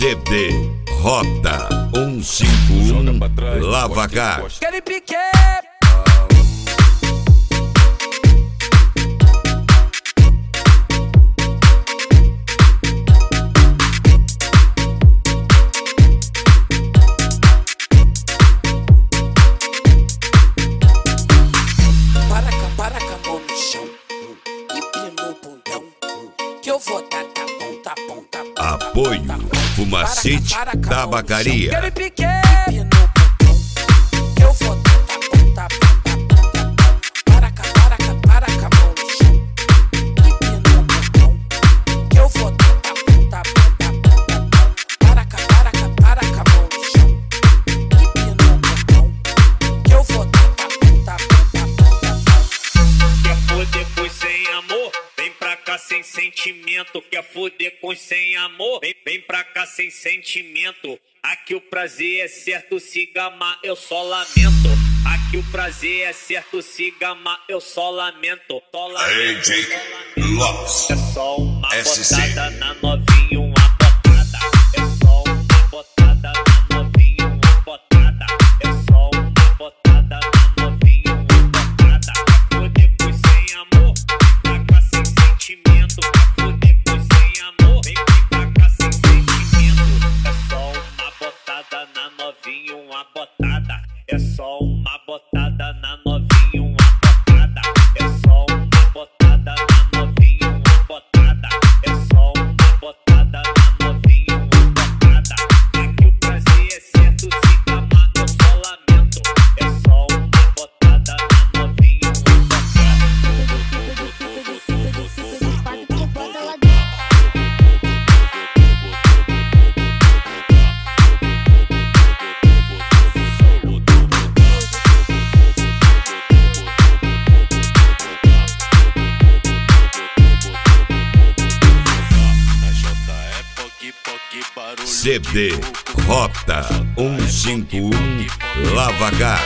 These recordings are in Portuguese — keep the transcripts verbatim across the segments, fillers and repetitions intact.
C D Rota um cinco um Lavacar. Aquele pique. Para cá, para cá, mão no chão. E no bundão. Que eu vou dar da ponta, ponta, ponta. Apoio Fumacete Tabacaria. Aquele pique. E no bundão. Que eu vou dar da ponta, ponta, ponta. Para cá, para cá, para cá, mão no chão. E no bundão. Que eu vou dar da ponta, ponta, ponta. Para cá, para cá, para cá, mão no chão. E no bundão. Que eu vou dar da ponta, ponta, ponta. Quer foder com sem amor? Vem pra cá sem sentimento. Quer foder com sem amor? Vem, vem pra cá sem sentimento. Aqui o prazer é certo, se gamar eu só lamento. Aqui o prazer é certo, se gamar eu só lamento. Só lamento. A J Lopes. É só uma S C. botada na novinha, uma botada. É só uma botada na novinha, uma botada. É só uma botada na novinha, uma botada. Quer foder com sem amor? Vem pra cá sem sentimento. Quer foder com sem amor? Vem, vem pra cá sem sentimento. É só uma botada na novinha, uma botada. É só uma botada na novinha, uma botada. É só uma botada na novinha, uma botada. É só uma botada na novinha, uma botada. Aqui o prazer é certo, se gamar eu só lamento. É só uma botada na novinha, uma C D Rota um cinco um Lavacar.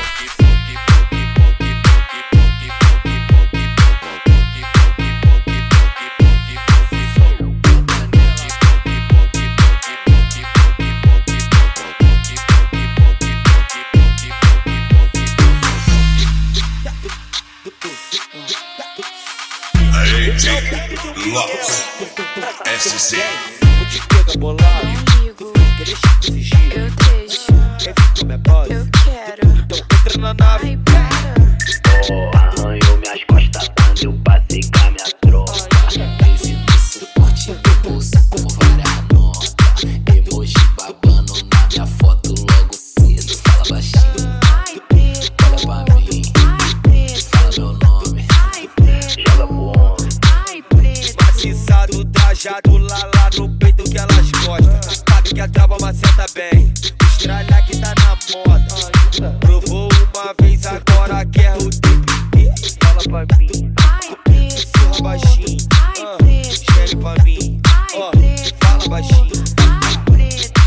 A J Lopes S C. Te pega bolado, Amigo, quer deixar de exigir. eu deixo, Quer vir com minha base? eu quero. Então entra na nave. Ai, para. Arranhou minhas costas quando eu passei com a minha tropa. Esse do suporte do bolsa com várias notas. Emoji babando na minha foto logo cedo. Fala baixinho, Ai, preto. olha pra mim, Ai, preto. fala meu nome, Ai, preto. joga pro homem. Ai, preto. Maciçado, trajado lá lá no peito que elas gostam. Sabe que a trava maceta bem. Estralha que tá na moda. Provou uma vez, agora quer o tempo. Fala pra mim, Ai, preto. fala baixinho. Ai, Ah, preto. Chega pra mim, Ai, ó, preto. fala baixinho. Ai, preto.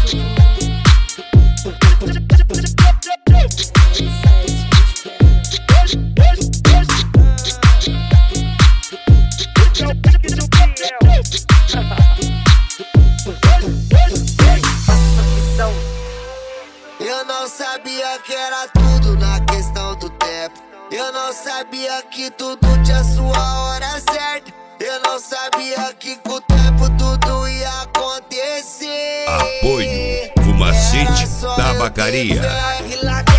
Eu não sabia que era tudo na questão do tempo. Eu não sabia que tudo tinha sua hora certa. Eu não sabia que com o tempo tudo ia acontecer. Apoio Fumacete Era só eu Tabacaria. pensar e lá